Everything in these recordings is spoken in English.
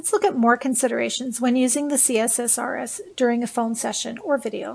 Let's look at more considerations when using the CSSRS during a phone session or video.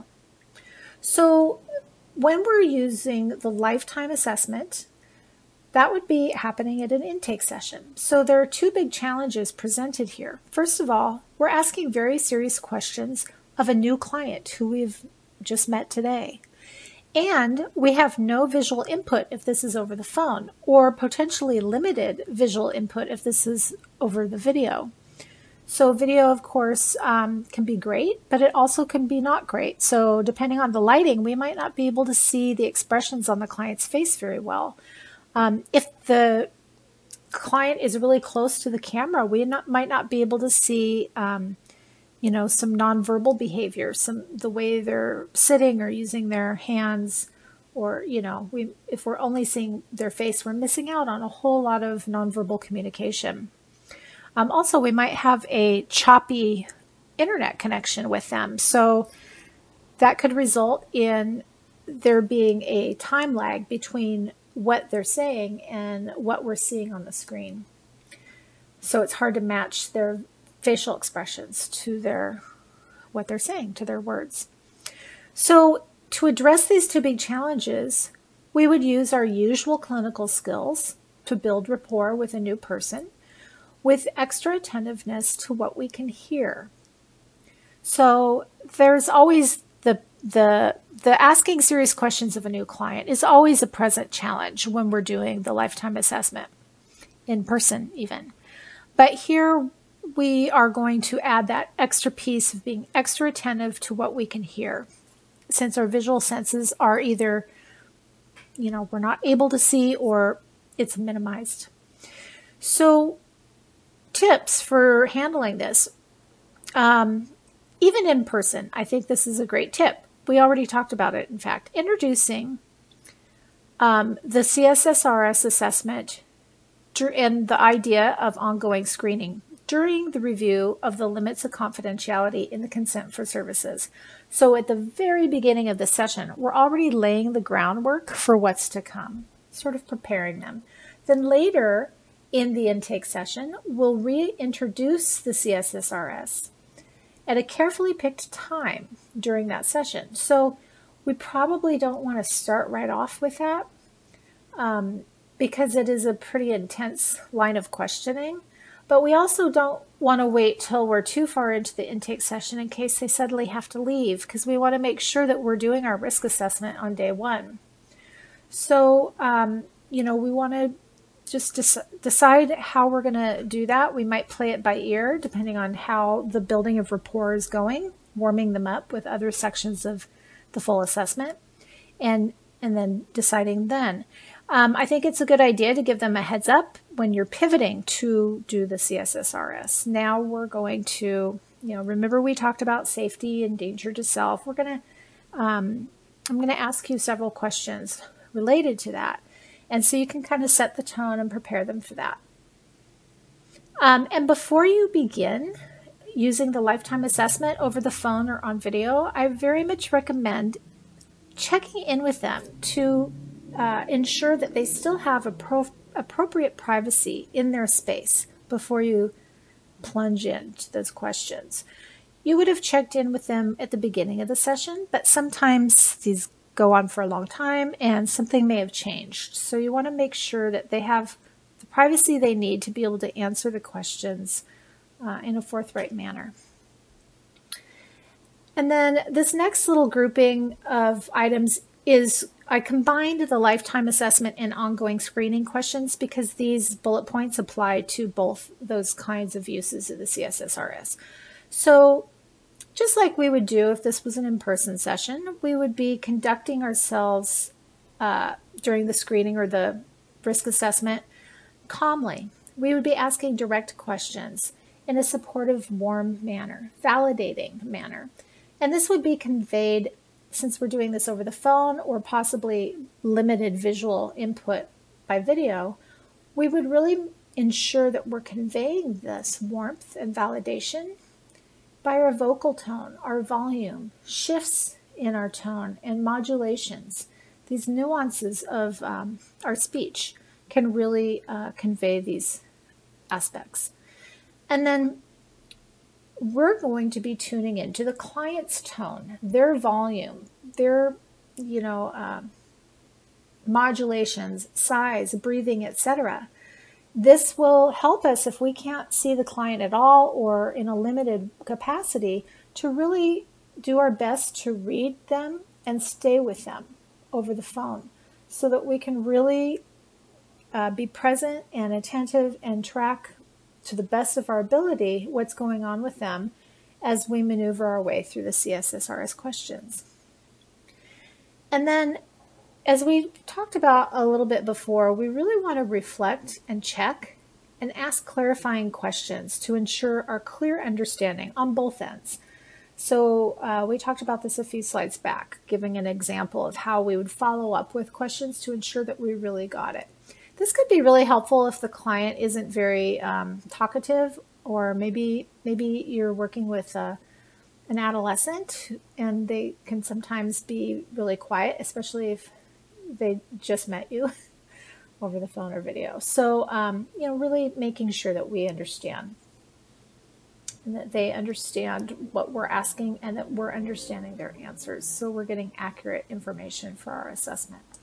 So when we're using the lifetime assessment, that would be happening at an intake session. So there are two big challenges presented here. First of all, we're asking very serious questions of a new client who we've just met today. And we have no visual input if this is over the phone, or potentially limited visual input if this is over the video. So video, of course, can be great, but it also can be not great. So depending on the lighting, we might not be able to see the expressions on the client's face very well. If the client is really close to the camera, we might not be able to see some nonverbal behavior, the way they're sitting or using their hands, or if we're only seeing their face, we're missing out on a whole lot of nonverbal communication. Also, we might have a choppy internet connection with them, so that could result in there being a time lag between what they're saying and what we're seeing on the screen. So it's hard to match their facial expressions to what they're saying, to their words. So to address these two big challenges, we would use our usual clinical skills to build rapport with a new person with extra attentiveness to what we can hear. So there's always the asking serious questions of a new client is always a present challenge when we're doing the lifetime assessment, in person even. But here we are going to add that extra piece of being extra attentive to what we can hear, since our visual senses are either, we're not able to see or it's minimized. So tips for handling this. Even in person, I think this is a great tip. We already talked about it, in fact. Introducing the CSSRS assessment and the idea of ongoing screening during the review of the limits of confidentiality in the consent for services. So at the very beginning of the session, we're already laying the groundwork for what's to come, sort of preparing them. Then later in the intake session, we'll reintroduce the CSSRS at a carefully picked time during that session. So we probably don't want to start right off with that because it is a pretty intense line of questioning. But we also don't want to wait till we're too far into the intake session in case they suddenly have to leave, because we want to make sure that we're doing our risk assessment on day one. So, we want to just decide how we're going to do that. We might play it by ear, depending on how the building of rapport is going, warming them up with other sections of the full assessment, and then deciding then. I think it's a good idea to give them a heads up when you're pivoting to do the CSSRS. Now we're going to, remember we talked about safety and danger to self. I'm going to ask you several questions related to that. And so you can kind of set the tone and prepare them for that. And before you begin using the lifetime assessment over the phone or on video, I very much recommend checking in with them to ensure that they still have appropriate privacy in their space before you plunge into those questions. You would have checked in with them at the beginning of the session, but sometimes these go on for a long time and something may have changed. So you want to make sure that they have the privacy they need to be able to answer the questions in a forthright manner. And then this next little grouping of items is I combined the lifetime assessment and ongoing screening questions because these bullet points apply to both those kinds of uses of the CSSRS. So just like we would do if this was an in-person session, we would be conducting ourselves during the screening or the risk assessment calmly. We would be asking direct questions in a supportive, warm manner, validating manner. And this would be conveyed, since we're doing this over the phone or possibly limited visual input by video, we would really ensure that we're conveying this warmth and validation by our vocal tone, our volume, shifts in our tone, and modulations. These nuances of our speech can really convey these aspects. And then we're going to be tuning into the client's tone, their volume, their, you know, modulations, size, breathing, etc. This will help us if we can't see the client at all or in a limited capacity to really do our best to read them and stay with them over the phone so that we can really be present and attentive and track to the best of our ability what's going on with them as we maneuver our way through the CSSRS questions. And then, as we talked about a little bit before, we really want to reflect and check and ask clarifying questions to ensure our clear understanding on both ends. So we talked about this a few slides back, giving an example of how we would follow up with questions to ensure that we really got it. This could be really helpful if the client isn't very talkative, or maybe you're working with an adolescent and they can sometimes be really quiet, especially if they just met you over the phone or video. So, really making sure that we understand and that they understand what we're asking and that we're understanding their answers. So we're getting accurate information for our assessment.